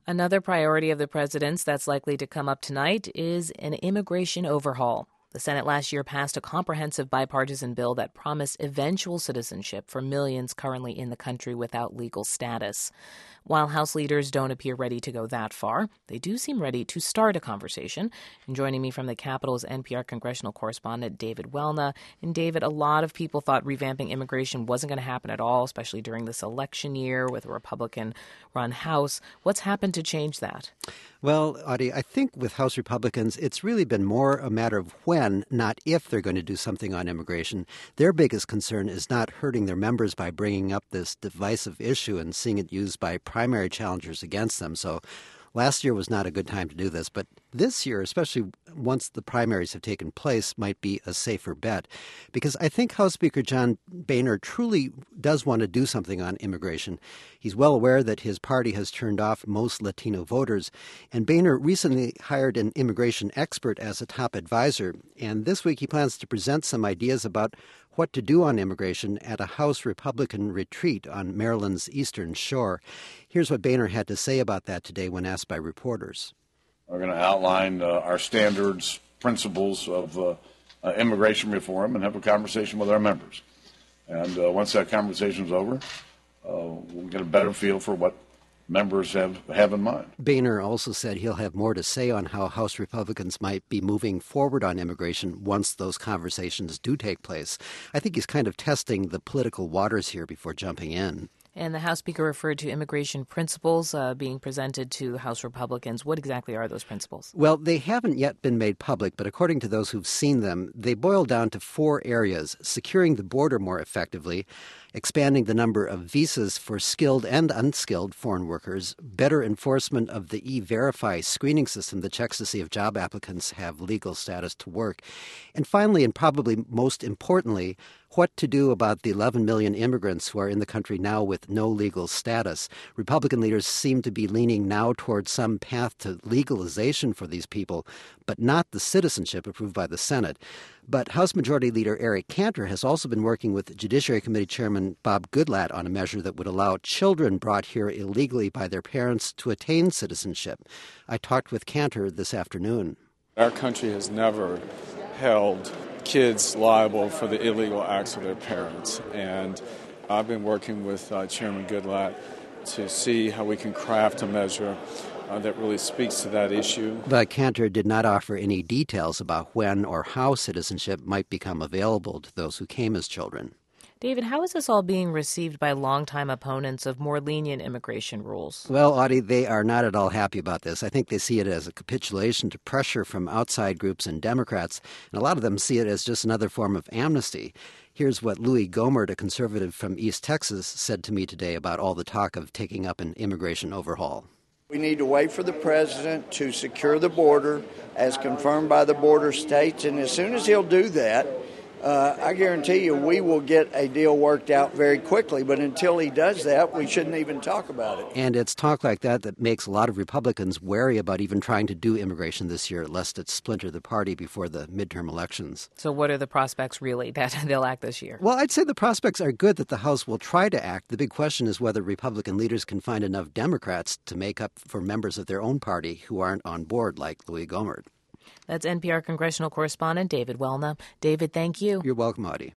Another priority of the president's that's likely to come up tonight is an immigration overhaul. The Senate last year passed a comprehensive bipartisan bill that promised eventual citizenship for millions currently in the country without legal status. While House leaders don't appear ready to go that far, they do seem ready to start a conversation. And joining me from the Capitol is NPR congressional correspondent David Welna. And David, a lot of people thought revamping immigration wasn't going to happen at all, especially during this election year with a Republican-run House. What's happened to change that? Well, Audie, I think with House Republicans, it's really been more a matter of when, not if, they're going to do something on immigration. Their biggest concern is not hurting their members by bringing up this divisive issue and seeing it used by primary challengers against them. So last year was not a good time to do this, but this year, especially once the primaries have taken place, might be a safer bet. Because I think House Speaker John Boehner truly does want to do something on immigration. He's well aware that his party has turned off most Latino voters, and Boehner recently hired an immigration expert as a top advisor. And this week he plans to present some ideas about what to do on immigration at a House Republican retreat on Maryland's Eastern Shore. Here's what Boehner had to say about that today when asked by reporters. We're going to outline our standards, principles of immigration reform and have a conversation with our members. And once that conversation is over, we'll get a better feel for what members have in mind. Boehner also said he'll have more to say on how House Republicans might be moving forward on immigration once those conversations do take place. I think he's kind of testing the political waters here before jumping in. And the House Speaker referred to immigration principles being presented to House Republicans. What exactly are those principles? Well, they haven't yet been made public, but according to those who've seen them, they boil down to 4 areas: securing the border more effectively, expanding the number of visas for skilled and unskilled foreign workers, better enforcement of the E-Verify screening system that checks to see if job applicants have legal status to work, and finally, and probably most importantly, what to do about the 11 million immigrants who are in the country now with no legal status. Republican leaders seem to be leaning now towards some path to legalization for these people, but not the citizenship approved by the Senate. But House Majority Leader Eric Cantor has also been working with Judiciary Committee Chairman Bob Goodlatte on a measure that would allow children brought here illegally by their parents to attain citizenship. I talked with Cantor this afternoon. Our country has never held kids liable for the illegal acts of their parents. And I've been working with Chairman Goodlatte to see how we can craft a measure that really speaks to that issue. But Cantor did not offer any details about when or how citizenship might become available to those who came as children. David, how is this all being received by longtime opponents of more lenient immigration rules? Well, Audie, they are not at all happy about this. I think they see it as a capitulation to pressure from outside groups and Democrats, and a lot of them see it as just another form of amnesty. Here's what Louis Gohmert, a conservative from East Texas, said to me today about all the talk of taking up an immigration overhaul. We need to wait for the president to secure the border as confirmed by the border states, and as soon as he'll do that, I guarantee you we will get a deal worked out very quickly. But until he does that, we shouldn't even talk about it. And it's talk like that that makes a lot of Republicans wary about even trying to do immigration this year, lest it splinter the party before the midterm elections. So what are the prospects really that they'll act this year? Well, I'd say the prospects are good that the House will try to act. The big question is whether Republican leaders can find enough Democrats to make up for members of their own party who aren't on board, like Louis Gohmert. That's NPR congressional correspondent David Welna. David, thank you. You're welcome, Audie.